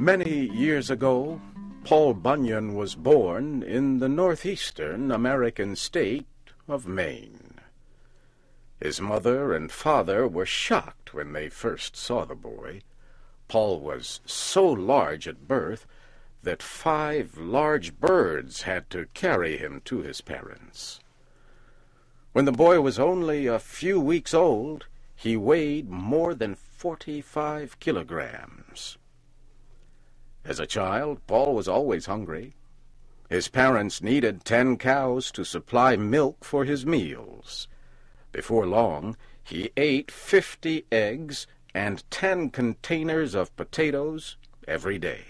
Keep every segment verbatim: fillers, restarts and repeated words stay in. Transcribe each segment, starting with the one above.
Many years ago, Paul Bunyan was born in the northeastern American state of Maine. His mother and father were shocked when they first saw the boy. Paul was so large at birth that five large birds had to carry him to his parents. When the boy was only a few weeks old, he weighed more than forty-five kilograms. As a child, Paul was always hungry. His parents needed ten cows to supply milk for his meals. Before long, he ate fifty eggs and ten containers of potatoes every day.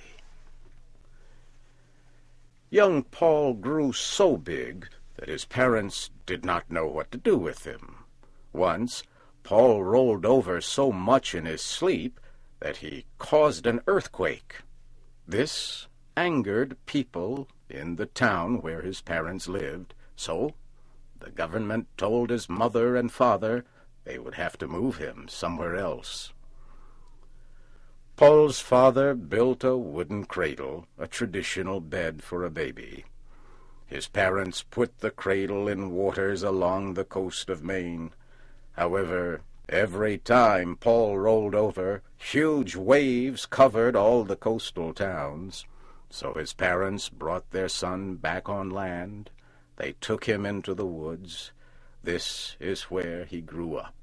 Young Paul grew so big that his parents did not know what to do with him. Once, Paul rolled over so much in his sleep that he caused an earthquake. This angered people in the town where his parents lived, so the government told his mother and father they would have to move him somewhere else. Paul's father built a wooden cradle, a traditional bed for a baby. His parents put the cradle in waters along the coast of Maine. However, every time Paul rolled over, huge waves covered all the coastal towns. So his parents brought their son back on land. They took him into the woods. This is where he grew up.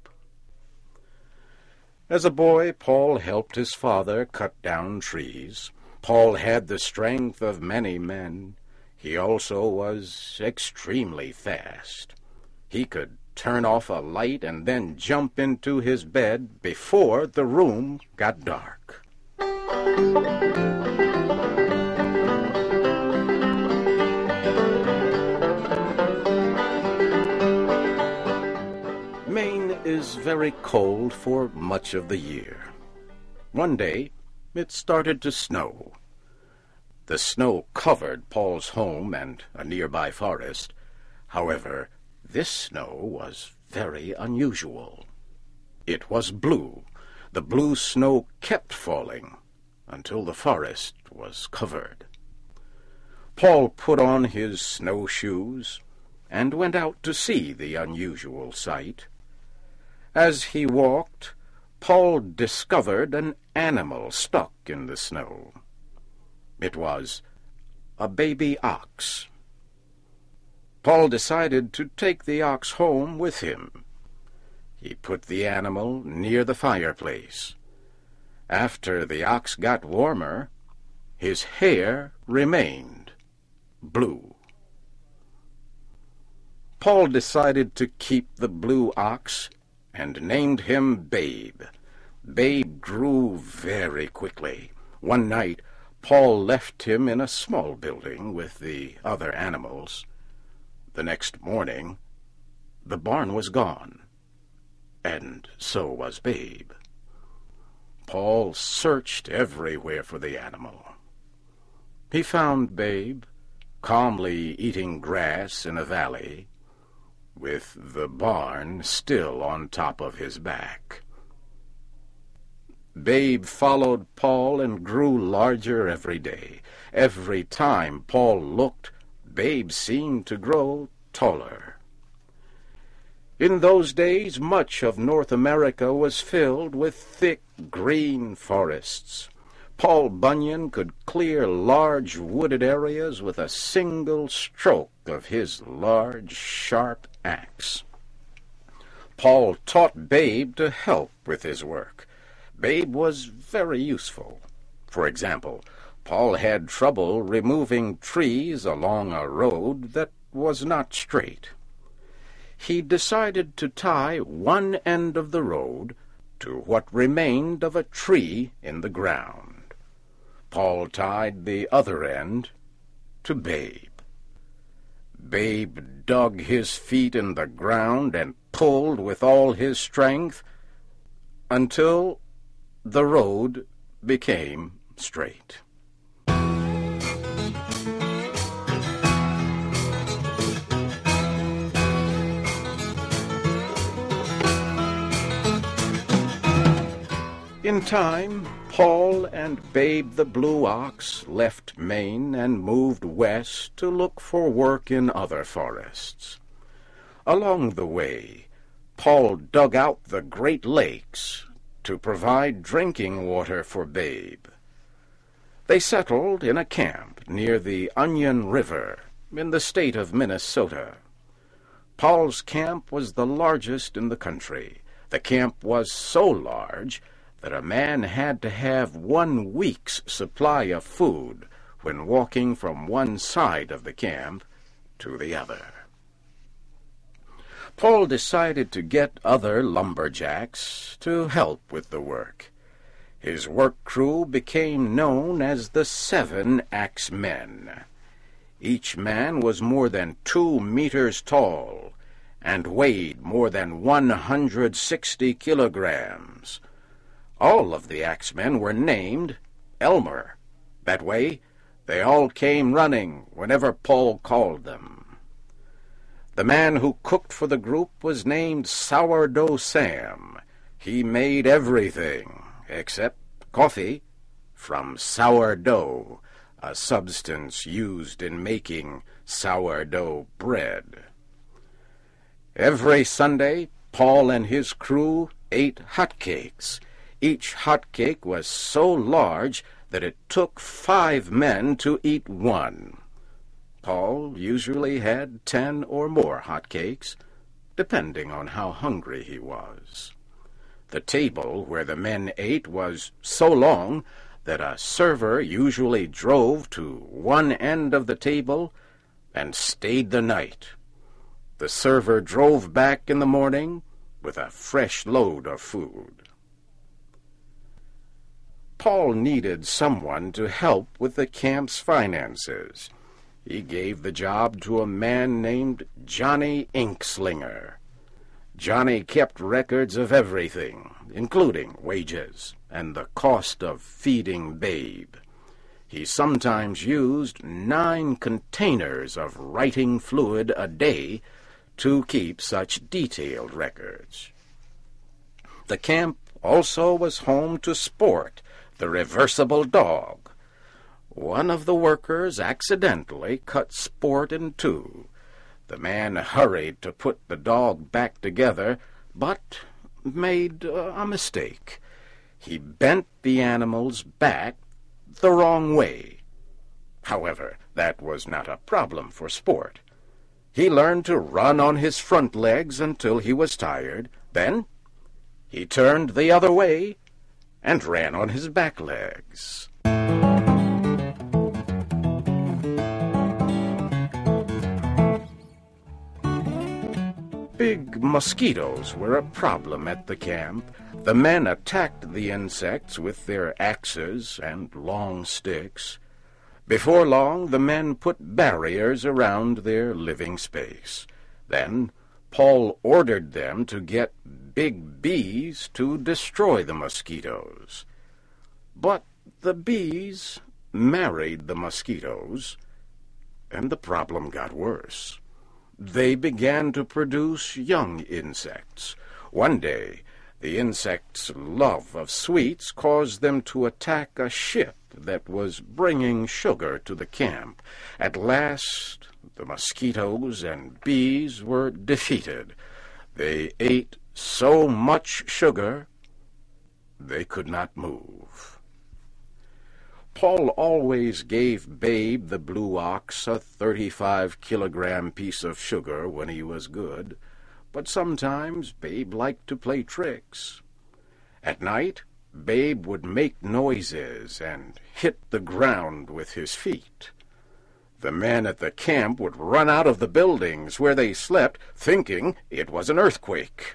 As a boy, Paul helped his father cut down trees. Paul had the strength of many men. He also was extremely fast. He could turn off a light and then jump into his bed before the room got dark. Maine is very cold for much of the year. One day, it started to snow. The snow covered Paul's home and a nearby forest. However, this snow was very unusual. It was blue. The blue snow kept falling until the forest was covered. Paul put on his snowshoes and went out to see the unusual sight. As he walked, Paul discovered an animal stuck in the snow. It was a baby ox. Paul decided to take the ox home with him. He put the animal near the fireplace. After the ox got warmer, his hair remained blue. Paul decided to keep the blue ox and named him Babe. Babe grew very quickly. One night, Paul left him in a small building with the other animals. The next morning, the barn was gone, and so was Babe. Paul searched everywhere for the animal. He found Babe calmly eating grass in a valley, with the barn still on top of his back. Babe followed Paul and grew larger every day. Every time Paul looked, Babe seemed to grow taller. In those days, much of North America was filled with thick green forests. Paul Bunyan could clear large wooded areas with a single stroke of his large, sharp axe. Paul taught Babe to help with his work. Babe was very useful. For example, Paul had trouble removing trees along a road that was not straight. He decided to tie one end of the road to what remained of a tree in the ground. Paul tied the other end to Babe. Babe dug his feet in the ground and pulled with all his strength until the road became straight. In time, Paul and Babe the Blue Ox left Maine and moved west to look for work in other forests. Along the way, Paul dug out the Great Lakes to provide drinking water for Babe. They settled in a camp near the Onion River in the state of Minnesota. Paul's camp was the largest in the country. The camp was so large that a man had to have one week's supply of food when walking from one side of the camp to the other. Paul decided to get other lumberjacks to help with the work. His work crew became known as the Seven Axe Men. Each man was more than two meters tall and weighed more than one hundred sixty kilograms. All of the axemen were named Elmer. That way, they all came running whenever Paul called them. The man who cooked for the group was named Sourdough Sam. He made everything, except coffee, from sourdough, a substance used in making sourdough bread. Every Sunday, Paul and his crew ate hotcakes. Each hotcake was so large that it took five men to eat one. Paul usually had ten or more hotcakes, depending on how hungry he was. The table where the men ate was so long that a server usually drove to one end of the table and stayed the night. The server drove back in the morning with a fresh load of food. Paul needed someone to help with the camp's finances. He gave the job to a man named Johnny Inkslinger. Johnny kept records of everything, including wages and the cost of feeding Babe. He sometimes used nine containers of writing fluid a day to keep such detailed records. The camp also was home to Sport, the reversible dog. One of the workers accidentally cut Sport in two. The man hurried to put the dog back together, but made uh, a mistake. He bent the animal's back the wrong way. However, that was not a problem for Sport. He learned to run on his front legs until he was tired. Then he turned the other way and ran on his back legs. Big mosquitoes were a problem at the camp. The men attacked the insects with their axes and long sticks. Before long, the men put barriers around their living space. Then Paul ordered them to get big bees to destroy the mosquitoes. But the bees married the mosquitoes, and the problem got worse. They began to produce young insects. One day, the insects' love of sweets caused them to attack a ship that was bringing sugar to the camp. At last, the mosquitoes and bees were defeated. They ate so much sugar, they could not move. Paul always gave Babe the Blue Ox a thirty-five kilogram piece of sugar when he was good, but sometimes Babe liked to play tricks. At night, Babe would make noises and hit the ground with his feet. The men at the camp would run out of the buildings where they slept, thinking it was an earthquake.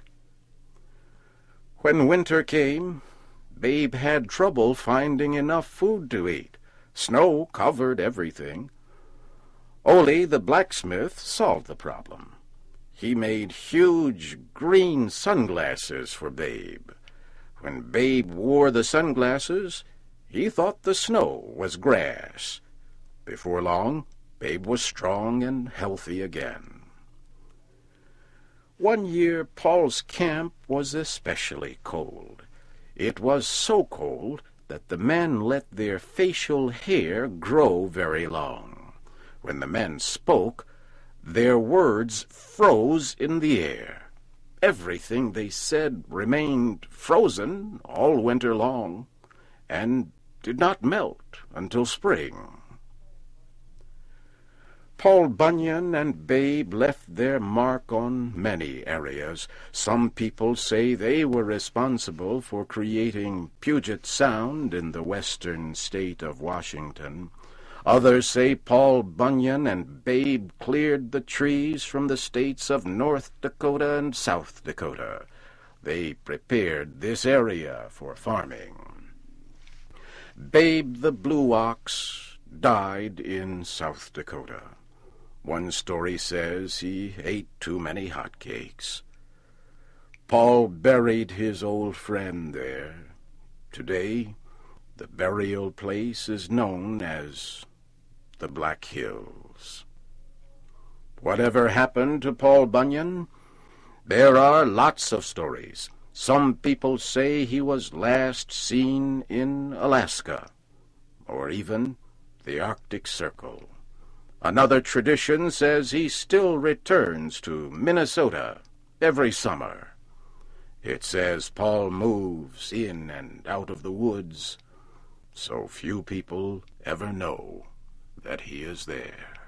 When winter came, Babe had trouble finding enough food to eat. Snow covered everything. Ole the blacksmith solved the problem. He made huge green sunglasses for Babe. When Babe wore the sunglasses, he thought the snow was grass. Before long, Babe was strong and healthy again. One year, Paul's camp was especially cold. It was so cold that the men let their facial hair grow very long. When the men spoke, their words froze in the air. Everything they said remained frozen all winter long, and did not melt until spring. Paul Bunyan and Babe left their mark on many areas. Some people say they were responsible for creating Puget Sound in the western state of Washington. Others say Paul Bunyan and Babe cleared the trees from the states of North Dakota and South Dakota. They prepared this area for farming. Babe the Blue Ox died in South Dakota. One story says he ate too many hotcakes. Paul buried his old friend there. Today, the burial place is known as the Black Hills. Whatever happened to Paul Bunyan? There are lots of stories. Some people say he was last seen in Alaska, or even the Arctic Circle. Another tradition says he still returns to Minnesota every summer. It says Paul moves in and out of the woods, so few people ever know that he is there.